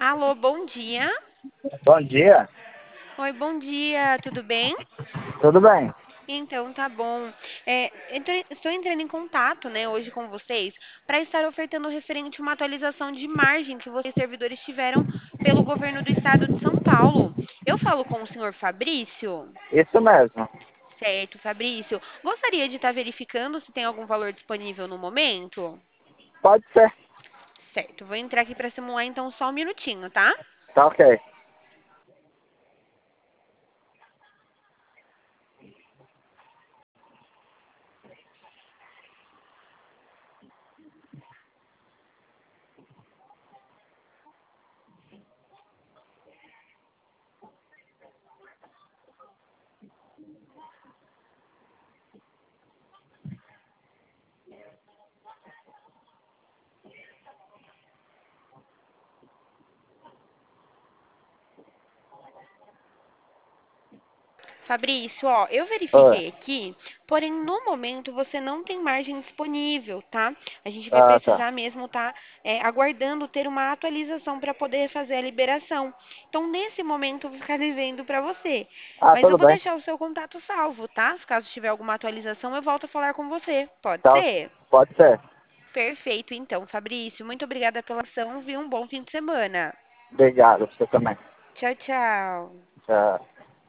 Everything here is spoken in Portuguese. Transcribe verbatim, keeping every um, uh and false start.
Alô, bom dia. Bom dia, Oi, bom dia, tudo bem? tudo bem? Então, tá bom. É, entre- estou entrando em contato, né, hoje com vocês para estar ofertando referente uma atualização de margem que vocês, servidores, tiveram pelo governo do estado de São Paulo. Eu falo com o senhor Fabrício? Isso mesmo. Certo, Fabrício. Gostaria de estar verificando se tem algum valor disponível no momento? Pode ser. Certo, vou entrar aqui para simular então só um minutinho, tá? Tá ok. Fabrício, ó, eu Oi. verifiquei aqui, porém no momento você não tem margem disponível, tá? A gente vai Ah, tá. precisar mesmo tá é, aguardando ter uma atualização para poder fazer a liberação. Então, nesse momento, eu vou ficar devendo para você. Ah, Mas eu tudo vou bem. deixar o seu contato salvo, tá? Se caso tiver alguma atualização, eu volto a falar com você. Pode Tá, ser? pode ser. Perfeito, então, Fabrício. Muito obrigada pela ação, viu? Um bom fim de semana. Obrigado, você também. Tchau, tchau. Tchau.